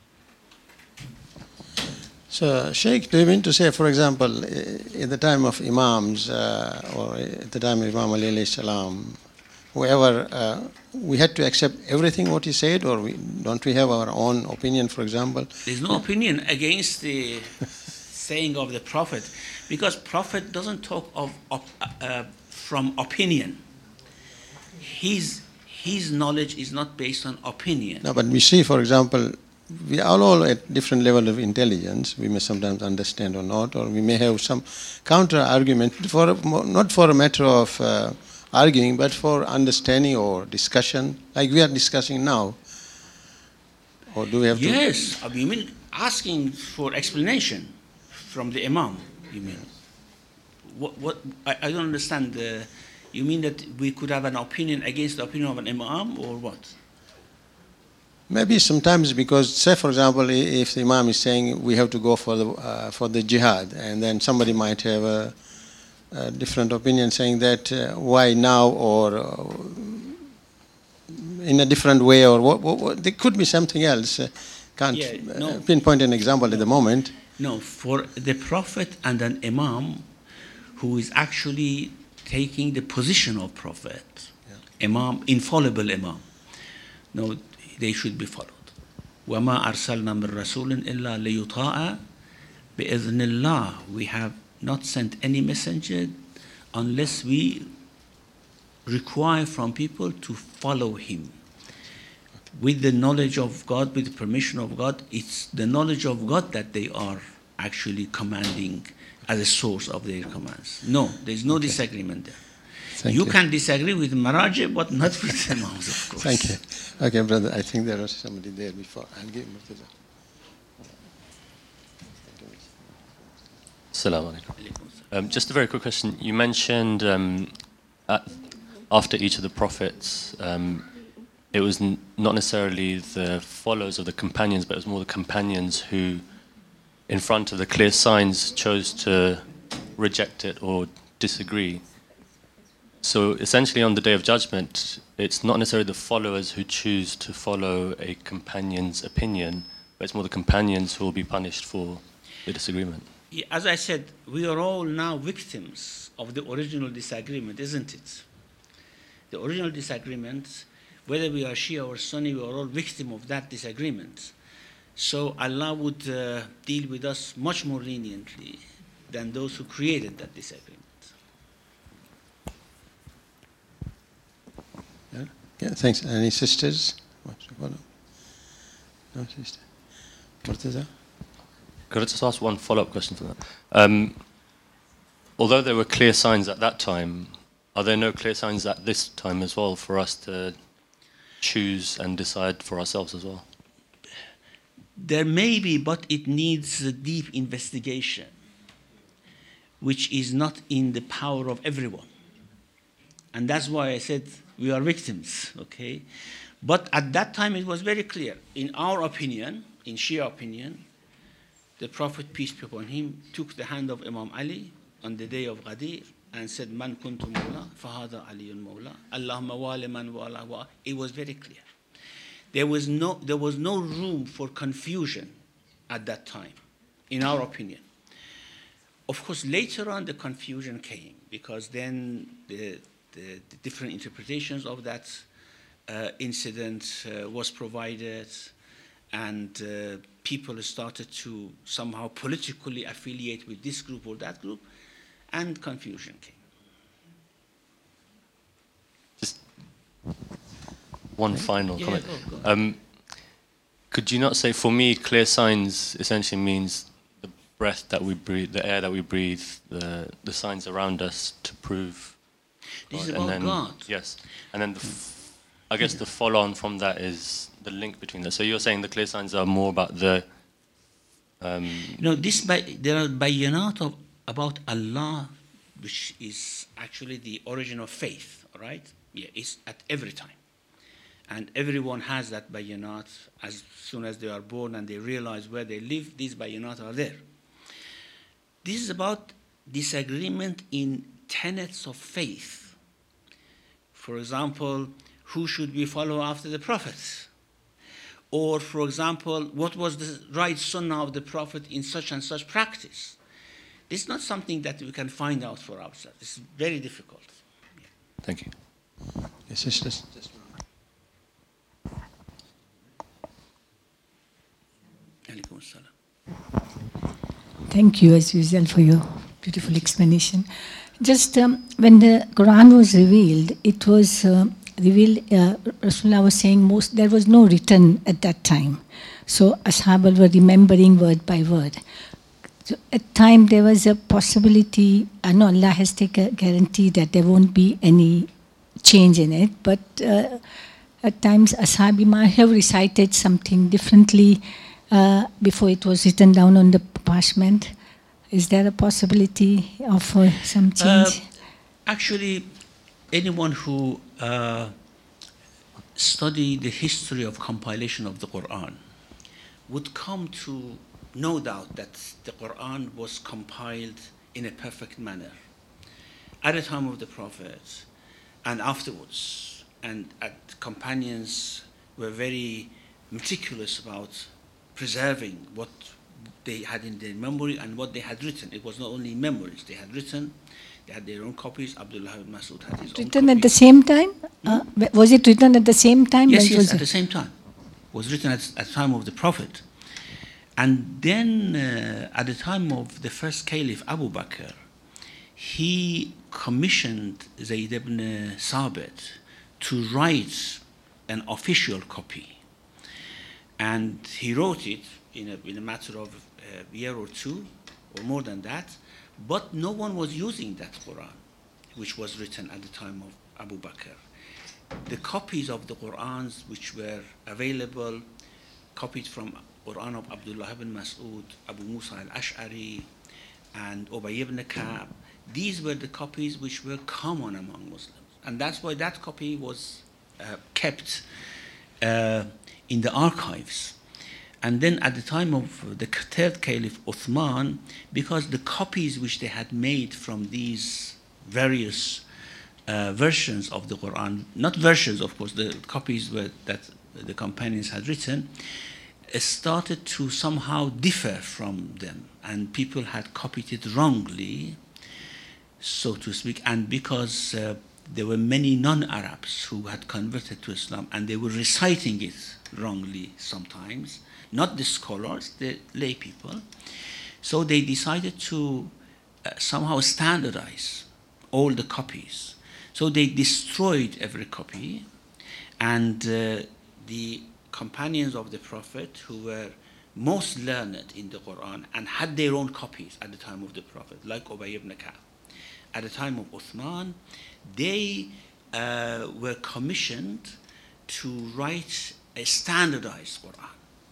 So, Sheikh, do you mean to say, for example, in the time of Imams uh, or at the time of Imam Ali alayhi salam, whoever, uh, we had to accept everything what he said, or we, don't we have our own opinion, for example? There's no opinion against the saying of the Prophet, because Prophet doesn't talk of op, uh, from opinion. His, his knowledge is not based on opinion. No, but we see, for example, we are all at different level of intelligence. We may sometimes understand or not, or we may have some counter argument for not for a matter of uh, arguing, but for understanding or discussion, like we are discussing now. Or do we have to? Yes, I mean asking for explanation from the Imam, you mean? What, what, I, I don't understand. Uh, you mean that we could have an opinion against the opinion of an Imam, or what? Maybe sometimes because, say for example, if the Imam is saying we have to go for the, uh, for the jihad, and then somebody might have a, a different opinion saying that uh, why now, or uh, in a different way, or what, what, what, there could be something else. Uh, can't Yeah, no. uh, pinpoint an example at the moment. No, for the Prophet and an Imam who is actually taking the position of Prophet, yeah. Imam, infallible Imam. No, they should be followed. وَمَا أَرْسَلْنَا مِن رَسُولٍ إِلَّا لِيُطَاعَ بِإِذْنِ اللَّهِ. We have not sent any messenger unless we require from people to follow him. With the knowledge of God, with the permission of God, it's the knowledge of God that they are actually commanding as a source of their commands. No, there's no okay. disagreement there. Thank you, you can disagree with Maraji, but not with the Imams, of course. Thank you. Okay, brother, I think there was somebody there before. I'll give Murtaza. Assalamu alaikum. Um, just a very quick question. You mentioned um, at, after each of the prophets, um, it was n not necessarily the followers of the companions, but it was more the companions who, in front of the clear signs, chose to reject it or disagree. So essentially on the Day of Judgment, it's not necessarily the followers who choose to follow a companion's opinion, but it's more the companions who will be punished for the disagreement. Yeah, as I said, we are all now victims of the original disagreement, isn't it? The original disagreement, whether we are Shia or Sunni, we are all victims of that disagreement. So Allah would uh, deal with us much more leniently than those who created that disagreement. Yeah, yeah, thanks. Any sisters? No sister. Murtaza? Could I just ask one follow-up question for that? Um, although there were clear signs at that time, are there no clear signs at this time as well for us to choose and decide for ourselves as well? There may be, but it needs a deep investigation, which is not in the power of everyone. And that's why I said we are victims, okay? But at that time it was very clear. In our opinion, in Shia opinion, the Prophet, peace be upon him, took the hand of Imam Ali on the day of Ghadir and said, Man kuntu mawla, fahada aliyun mawla, Allahumma wali man wala wa. It was very clear. There was no, there was no room for confusion at that time, in our opinion. Of course, later on the confusion came, because then the, the, the different interpretations of that uh, incident uh, was provided, and uh, people started to somehow politically affiliate with this group or that group, and confusion came. Just one final yeah, comment. Go, go. Um, could you not say, for me, clear signs essentially means the breath that we breathe, the air that we breathe, the, the signs around us to prove. This is and about then, God. Yes. And then the f I guess the follow-on from that is the link between that. So you're saying the clear signs are more about the... Um, you know, this by, there are bayanat of, about Allah, which is actually the origin of faith, all right? Yeah, it's at every time. And everyone has that bayanat. As soon as they are born and they realize where they live, these bayanat are there. This is about disagreement in tenets of faith. For example, who should we follow after the Prophet? Or, for example, what was the right sunnah of the Prophet in such and such practice? This is not something that we can find out for ourselves. It's very difficult. Yeah. Thank you. Yes, sisters. Thank you, as usual, for your beautiful explanation. Just um, when the Quran was revealed, it was uh, revealed, uh, Rasulullah was saying most, there was no written at that time. So Ashab were remembering word by word. So at time there was a possibility, I know Allah has taken a guarantee that there won't be any change in it, but uh, at times Ashab might have recited something differently uh, before it was written down on the parchment. Is there a possibility of uh, some Uh, change? actually, anyone who uh, study the history of compilation of the Quran would come to no doubt that the Quran was compiled in a perfect manner at the time of the Prophet and afterwards, and at companions were very meticulous about preserving what they had in their memory and what they had written. It was not only memories, they had written, they had their own copies. Abdullah ibn Mas'ud had his own Written copy. at the same time? Uh, was it written at the same time? Yes, when it yes, was- at the same time. It was written at, at the time of the Prophet. And then uh, at the time of the first Caliph, Abu Bakr, he commissioned Zayd ibn Sabit to write an official copy. And he wrote it in a, in a matter of a year or two, or more than that, but no one was using that Quran, which was written at the time of Abu Bakr. The copies of the Qurans which were available, copied from Quran of Abdullah ibn Mas'ud, Abu Musa al-Ash'ari, and Ubay ibn Ka'b, these were the copies which were common among Muslims. And that's why that copy was uh, kept uh, in the archives. And then at the time of the third Caliph Uthman, because the copies which they had made from these various uh, versions of the Quran, not versions of course, the copies were, that the companions had written, uh, started to somehow differ from them. And people had copied it wrongly, so to speak, and because uh, there were many non-Arabs who had converted to Islam and they were reciting it wrongly sometimes, not the scholars, the lay people. So they decided to uh, somehow standardize all the copies. So they destroyed every copy, and uh, the companions of the Prophet who were most learned in the Quran and had their own copies at the time of the Prophet, like Ubay ibn Ka'b, at the time of Uthman, they uh, were commissioned to write a standardized Quran.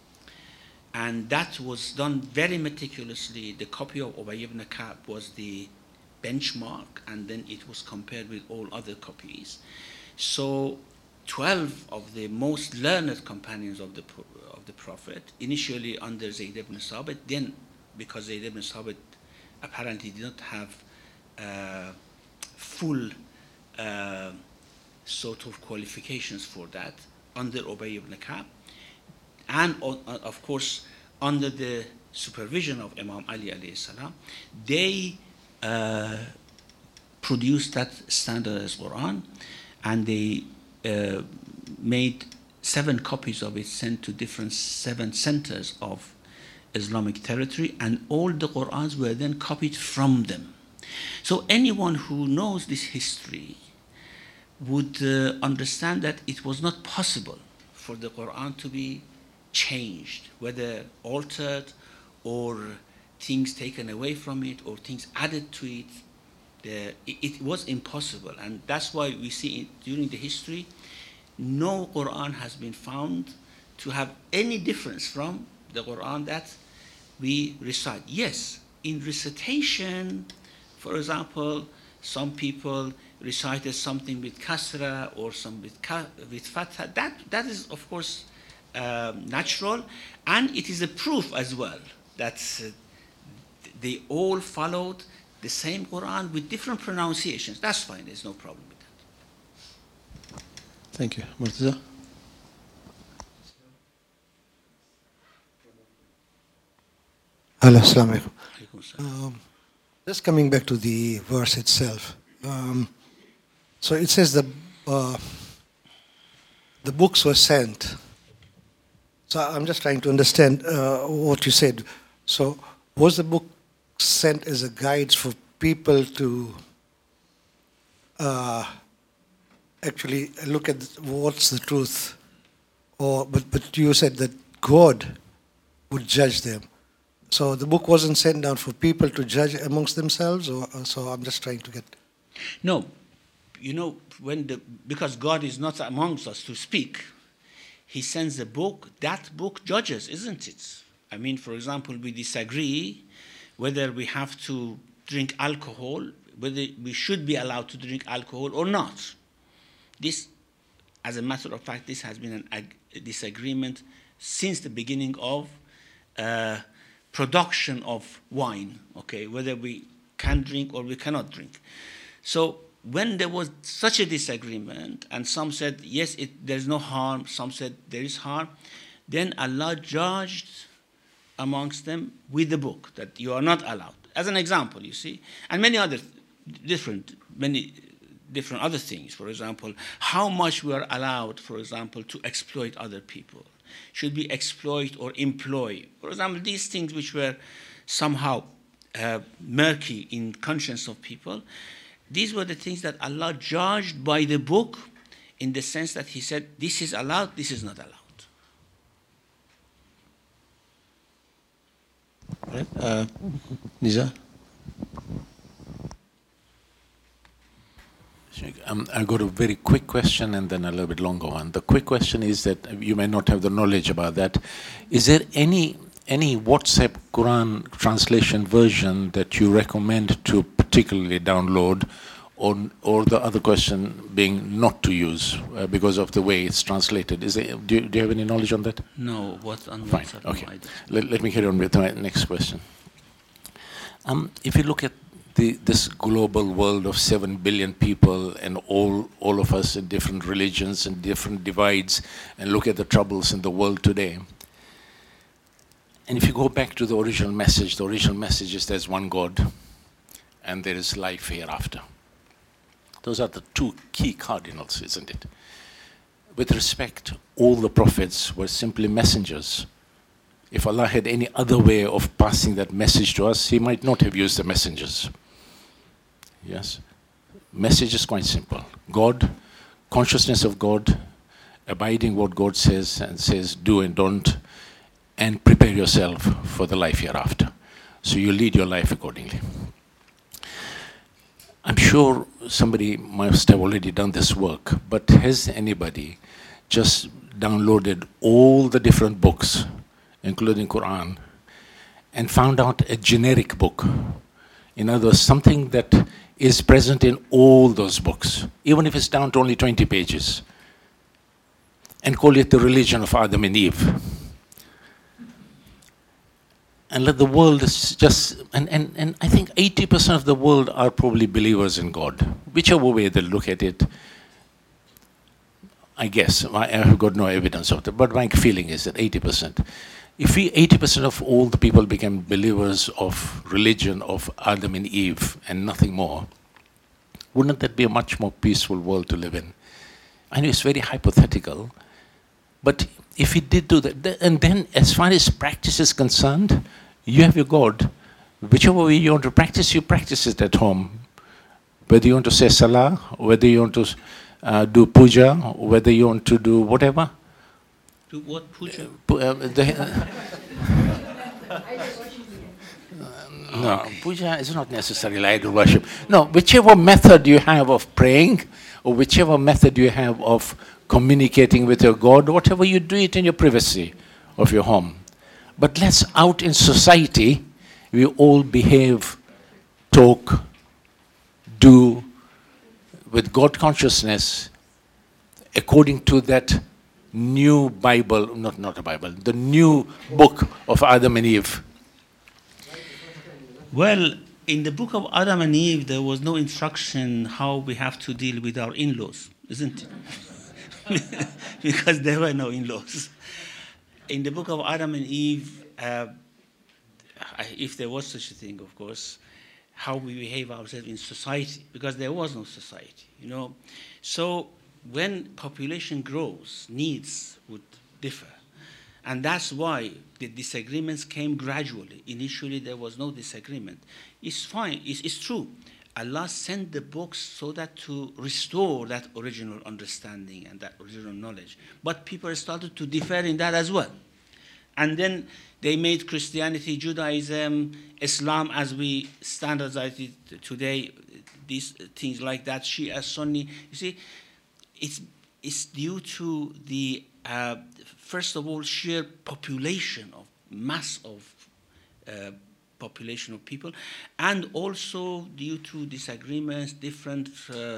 And that was done very meticulously. The copy of Ubay ibn Ka'b was the benchmark, and then it was compared with all other copies. So twelve of the most learned companions of the, of the Prophet, initially under Zayd ibn Sabit, then because Zayd ibn Sabit apparently did not have uh, full uh, sort of qualifications for that, under Ubay ibn Ka'b, and uh, of course under the supervision of Imam Ali alayhi salam, they uh, produced that standardized Quran, and they uh, made seven copies of it, sent to different seven centers of Islamic territory, and all the Qurans were then copied from them. So anyone who knows this history would uh, understand that it was not possible for the Quran to be changed, whether altered or things taken away from it or things added to it. The, it, it was impossible, and that's why we see it, during the history, no Quran has been found to have any difference from the Quran that we recite. Yes, in recitation, for example, some people recited something with kasra or some with, ka, with fatha. That, that is, of course, um, natural, and it is a proof as well that uh, they all followed the same Quran with different pronunciations. That's fine, there's no problem with that. Thank you. Murtaza? Hello, Assalamu alaikum. Um, just coming back to the verse itself. Um, so it says the uh, the books were sent. So I'm just trying to understand uh, what you said. So was the book sent as a guide for people to uh, actually look at what's the truth, or but but you said that God would judge them. So the book wasn't sent down for people to judge amongst themselves, or so I'm just trying to get. No, you know, when the because God is not amongst us to speak, He sends a book. That book judges, isn't it? I mean, for example, we disagree whether we have to drink alcohol, whether we should be allowed to drink alcohol or not. This, as a matter of fact, this has been an ag- disagreement since the beginning of uh, production of wine, okay, whether we can drink or we cannot drink. So when there was such a disagreement, and some said, yes, it, there's no harm, some said there is harm, then Allah judged amongst them with the book that you are not allowed. As an example, you see, and many other different, many different other things. For example, how much we are allowed, for example, to exploit other people. Should we exploit or employ? For example, these things which were somehow uh, murky in conscience of people, these were the things that Allah judged by the book, in the sense that He said, this is allowed, this is not allowed. Right. Uh, Nizar? Um, I got a very quick question and then a little bit longer one. The quick question is that you may not have the knowledge about that. Is there any any WhatsApp Quran translation version that you recommend to particularly download, or or the other question being not to use uh, because of the way it's translated? Is there, do, you, do you have any knowledge on that? No, what on Fine. WhatsApp? Okay. No, I don't. Let, let me carry on with my next question. Um, if you look at The, this global world of seven billion people and all, all of us in different religions and different divides, and look at the troubles in the world today. And if you go back to the original message, the original message is there's one God and there is life hereafter. Those are the two key cardinals, isn't it? With respect, all the prophets were simply messengers. If Allah had any other way of passing that message to us, He might not have used the messengers. Yes? Message is quite simple. God, consciousness of God, abiding what God says and says do and don't, and prepare yourself for the life hereafter. So you lead your life accordingly. I'm sure somebody must have already done this work, but has anybody just downloaded all the different books, including Quran, and found out a generic book? In other words, something that is present in all those books, even if it's down to only twenty pages, and call it the religion of Adam and Eve. And let the world just, and, and, and I think eighty percent of the world are probably believers in God, whichever way they look at it. I guess, I have got no evidence of that, but my feeling is that eighty percent. If we, eighty percent of all the people became believers of religion of Adam and Eve and nothing more, wouldn't that be a much more peaceful world to live in? I know it's very hypothetical, but if we did do that, and then as far as practice is concerned, you have your God. Whichever way you want to practice, you practice it at home. Whether you want to say salah, whether you want to uh, do puja, whether you want to do whatever. Do what puja? Uh, uh, the, uh, no, puja is not necessarily idol worship. No, whichever method you have of praying, or whichever method you have of communicating with your God, whatever you do it in your privacy of your home. But let's out in society, we all behave, talk, do with God consciousness according to that new Bible, not, not a Bible, the new book of Adam and Eve. Well, in the book of Adam and Eve, there was no instruction how we have to deal with our in-laws, isn't it? Because there were no in-laws. In the book of Adam and Eve, uh, if there was such a thing, of course, how we behave ourselves in society, because there was no society, you know. So when population grows, needs would differ. And that's why the disagreements came gradually. Initially, there was no disagreement. It's fine, it's, it's true. Allah sent the books so that to restore that original understanding and that original knowledge. But people started to differ in that as well. And then they made Christianity, Judaism, Islam as we standardize it today, these things like that, Shia, Sunni. You see, it's, it's due to the, uh, first of all, sheer population of mass of uh, population of people, and also due to disagreements, different uh,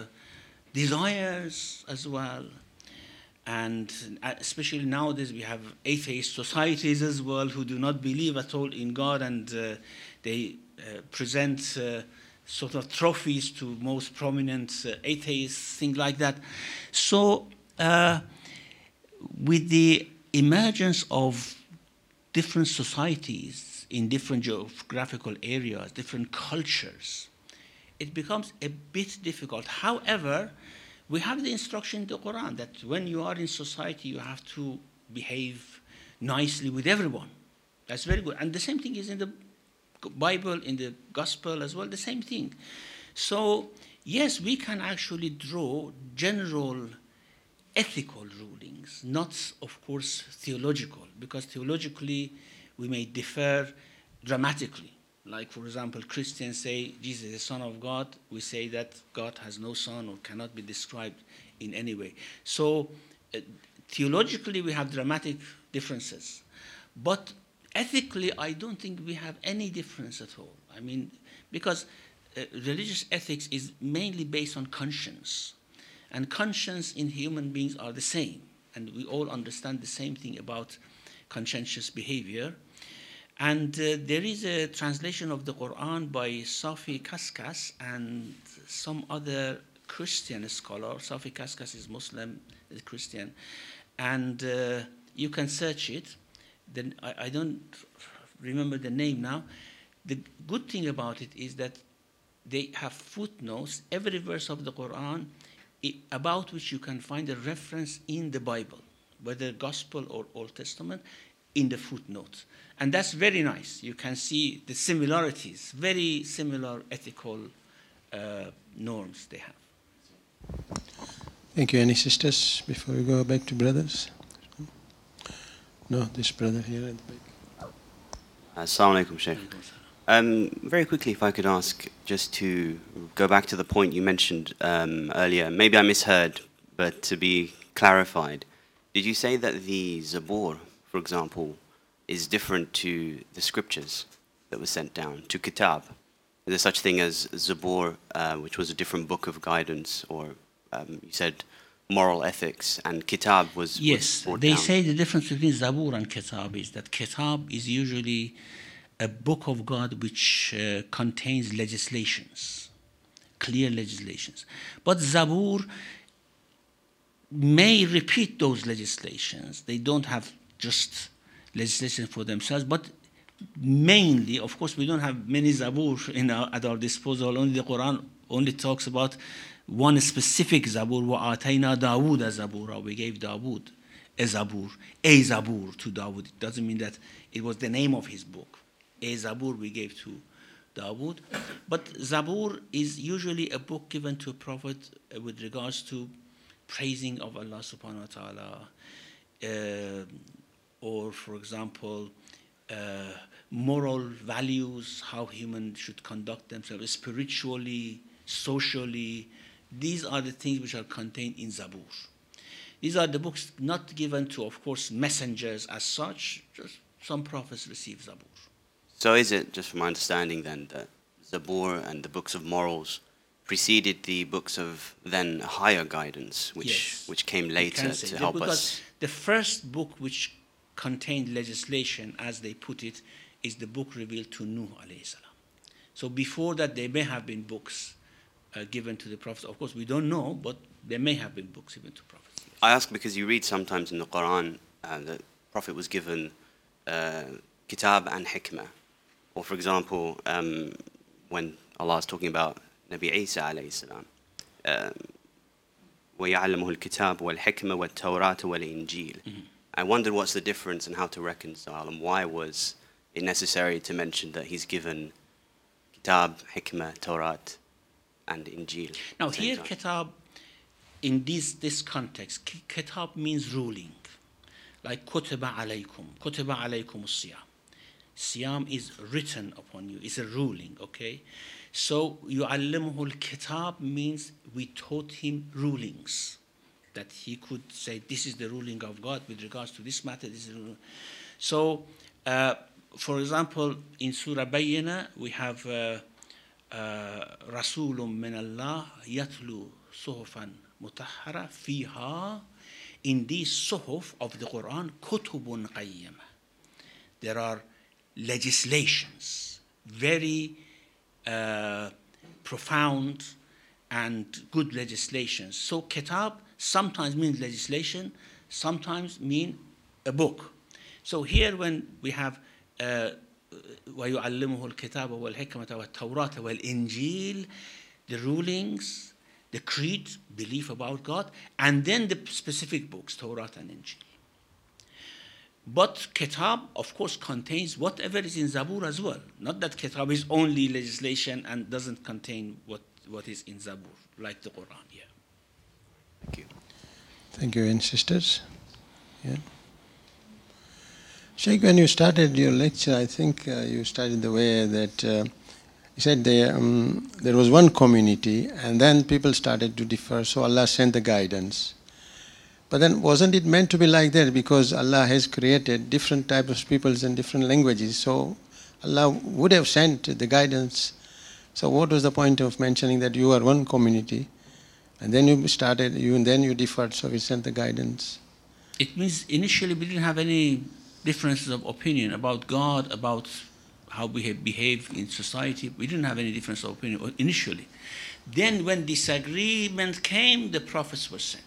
desires as well. And especially nowadays we have atheist societies as well who do not believe at all in God, and uh, they uh, present uh, sort of trophies to most prominent uh, atheists, things like that. So uh, with the emergence of different societies in different geographical areas, different cultures, it becomes a bit difficult. However, we have the instruction in the Quran that when you are in society, you have to behave nicely with everyone. That's very good. And the same thing is in the Bible, in the Gospel as well, the same thing. So, yes, we can actually draw general ethical rulings, not, of course, theological, because theologically we may differ dramatically. Like, for example, Christians say Jesus is the Son of God. We say that God has no son or cannot be described in any way. So uh, theologically we have dramatic differences. But ethically, I don't think we have any difference at all. I mean, because uh, religious ethics is mainly based on conscience. And conscience in human beings are the same. And we all understand the same thing about conscientious behavior. And uh, there is a translation of the Quran by Safi Kaskas and some other Christian scholar. Safi Kaskas is Muslim, is Christian. And uh, you can search it. Then I, I don't remember the name now. The good thing about it is that they have footnotes, every verse of the Quran, I, about which you can find a reference in the Bible, whether Gospel or Old Testament, in the footnotes. And that's very nice. You can see the similarities, very similar ethical uh, norms they have. Thank you. Any sisters before we go back to brothers? No, this brother here at the back. Assalamu alaikum, Sheikh. Um, very quickly, if I could ask, just to go back to the point you mentioned um, earlier, maybe I misheard, but to be clarified, did you say that the Zabur, for example, is different to the scriptures that were sent down, to Kitab? Is there such thing as Zabur, uh, which was a different book of guidance, or um, you said moral ethics, and Kitab was Yes, was they down. say the difference between Zabur and Kitab is that Kitab is usually a book of God which uh, contains legislations, clear legislations. But Zabur may repeat those legislations. They don't have just legislation for themselves, but mainly, of course, we don't have many Zabur in our, at our disposal. Only the Quran only talks about one specific Zabur. وَآتَيْنَا دَاوُودَ زَبُورًا. We gave Dawood a Zabur, a Zabur to Dawood. It doesn't mean that it was the name of his book. A Zabur we gave to Dawood. But Zabur is usually a book given to a prophet uh, with regards to praising of Allah subhanahu wa ta'ala, uh, or, for example, uh, moral values, how humans should conduct themselves spiritually, socially. These are the things which are contained in Zabur. These are the books not given to, of course, messengers as such. Just some prophets receive Zabur. So is it, just from my understanding then, that Zabur and the books of morals preceded the books of then higher guidance, which Yes. which came later say to that help because us? the first book which contained legislation, as they put it, is the book revealed to Nuh alayhi salam. So before that, there may have been books uh, given to the prophets. Of course, we don't know, but there may have been books given to prophets. I ask because you read sometimes in the Quran uh, that Prophet was given uh, kitab and hikmah. Or for example, um, when Allah is talking about Nabi Isa alayhi salam, وَيَعْلَمُهُ الْكِتَابُ وَالْحِكْمَةِ وَالتَّوْرَاةَ وَالْإِنْجِيلِ. I wondered what's the difference and how to reconcile, and why was it necessary to mention that he's given kitab, hikmah, Tawrat, and Injil? Now at the same here, time? kitab, in this, this context, ki- kitab means ruling. Like kutiba alaykum, kutiba alaykum siyam. Siyam is written upon you, it's a ruling, okay? So, yu'allimuhu al-kitab means we taught him rulings. That he could say, this is the ruling of God with regards to this matter. This is the ruling. So, uh, for example, in Surah Bayyina, we have uh, رسول من الله يتلو صحفا مطهرة فيها. In these suhuf of the Quran, كتب قيمة. There are legislations, very uh, profound and good legislations. So kitab sometimes means legislation, sometimes mean a book. So here when we have uh, وَيُعَلِّمُهُ الْكِتَابَ وَالْحِكْمَةَ وَالتَّوْرَاةَ وَالْإِنْجِيلَ, the rulings, the creed, belief about God, and then the specific books, Torah and Injil. But Kitab, of course, contains whatever is in Zabur as well. Not that Kitab is only legislation and doesn't contain what, what is in Zabur, like the Quran. Yeah. Thank you. Thank you, and sisters. Yeah. Sheikh, when you started your lecture, I think uh, you started the way that uh, you said there, um, there was one community and then people started to differ, so Allah sent the guidance. But then wasn't it meant to be like that, because Allah has created different types of peoples and different languages, so Allah would have sent the guidance. So what was the point of mentioning that you are one community and then you started, you and then you differed, so we sent the guidance? It means initially we didn't have any differences of opinion about God, about how we have behaved in society. We didn't have any difference of opinion initially. Then when disagreement came, the prophets were sent.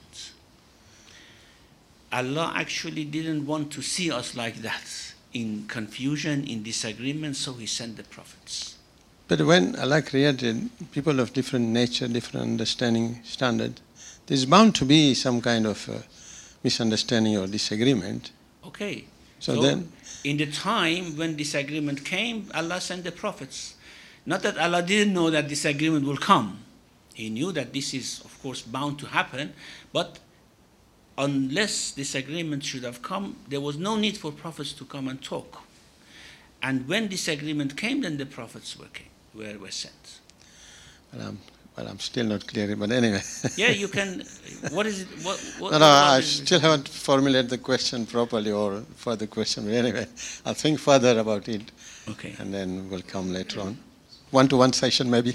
Allah actually didn't want to see us like that, in confusion, in disagreement, so He sent the prophets. But when Allah created people of different nature, different understanding standard, there's bound to be some kind of uh, misunderstanding or disagreement. Okay. So, so then, in the time when disagreement came, Allah sent the prophets. Not that Allah didn't know that disagreement will come. He knew that this is, of course, bound to happen, but unless disagreement should have come, there was no need for prophets to come and talk. And when disagreement came, then the prophets were, came, were, were sent. Well, I'm, well, I'm still not clear, but anyway. Yeah, you can. What is it? What, what, no, no, what I still haven't formulated the question properly or further question. But anyway, I'll think further about it. Okay. And then we'll come later on. One-to-one session, maybe.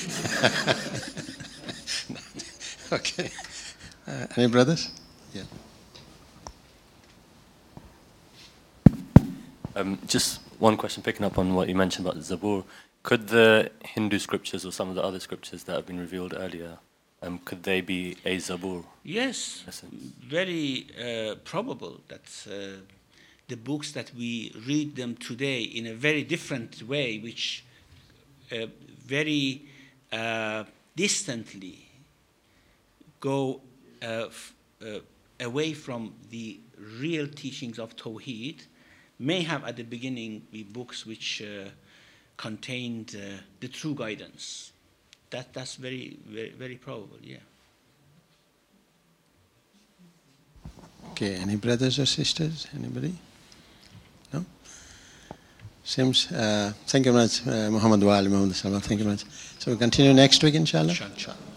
Okay. Uh, any brothers? Yeah. Um, just one question, picking up on what you mentioned about the Zabur. Could the Hindu scriptures or some of the other scriptures that have been revealed earlier, um, could they be a Zabur? Yes, very uh, probable that uh, the books that we read them today in a very different way, which uh, very uh, distantly go uh, f- uh, away from the real teachings of Tawheed, may have at the beginning be books which uh, contained uh, the true guidance. That that's very very very probable. Yeah. Okay. Any brothers or sisters? Anybody? No. Seems. Uh, thank you very much, uh, Muhammad wa ali Muhammad. Thank you very much. So we continue next week, inshallah. Inshallah.